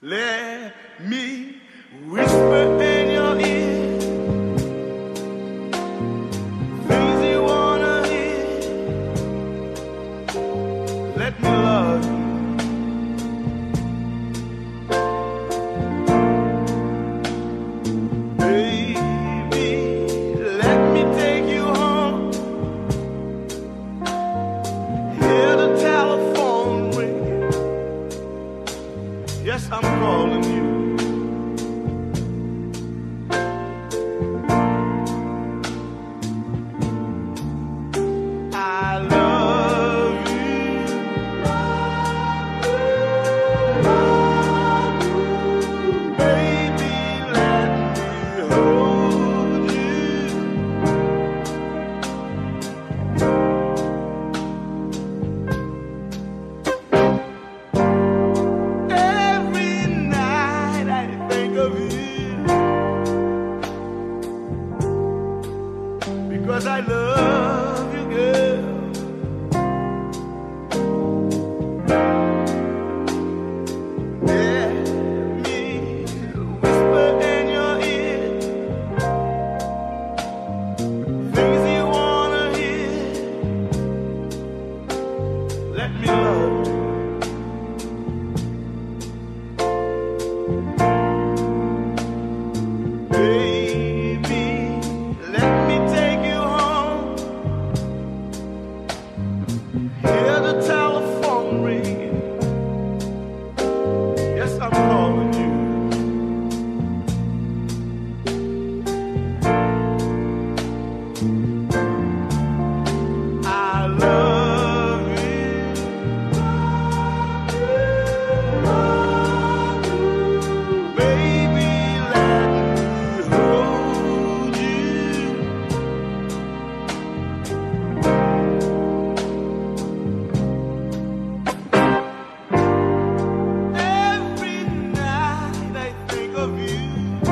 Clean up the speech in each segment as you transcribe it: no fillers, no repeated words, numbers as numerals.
Let me whisper in your ear things you wanna hear. Let me love you. Baby, let me take you home. Hear the telephone ringing. Yes, I'm calling you. I love you. Baby, let me hold you. Every night I think of you, because I love you, girl. Let me whisper in your ear things you wanna hear. Let me love you. Baby, let me take you home. Hear the telephone ringing. Yes, I'm calling you. I love you. Baby, let me hold you. Every night I think of you,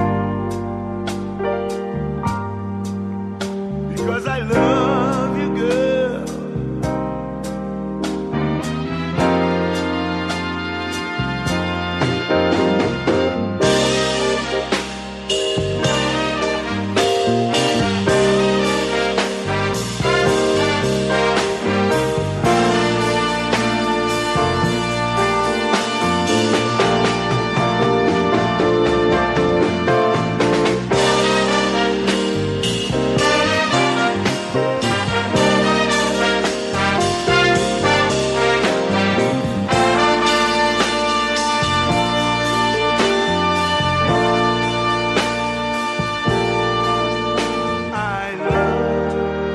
because I love you, girl. I love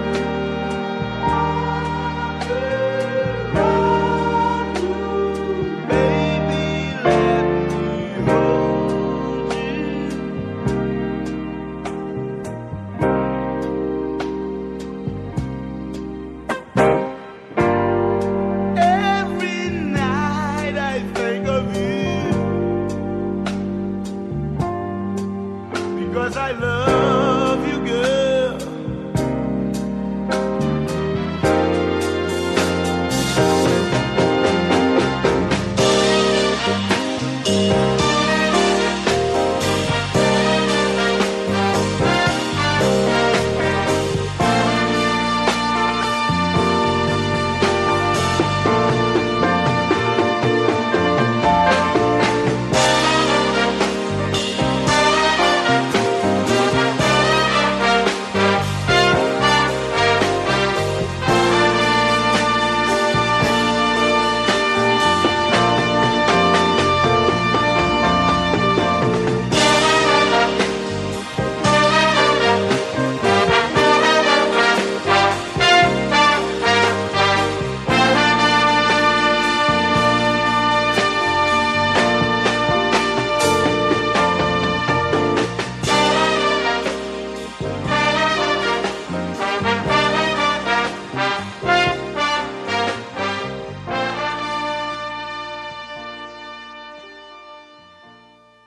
you. Baby, let me hold you. Every night I think of you, because I love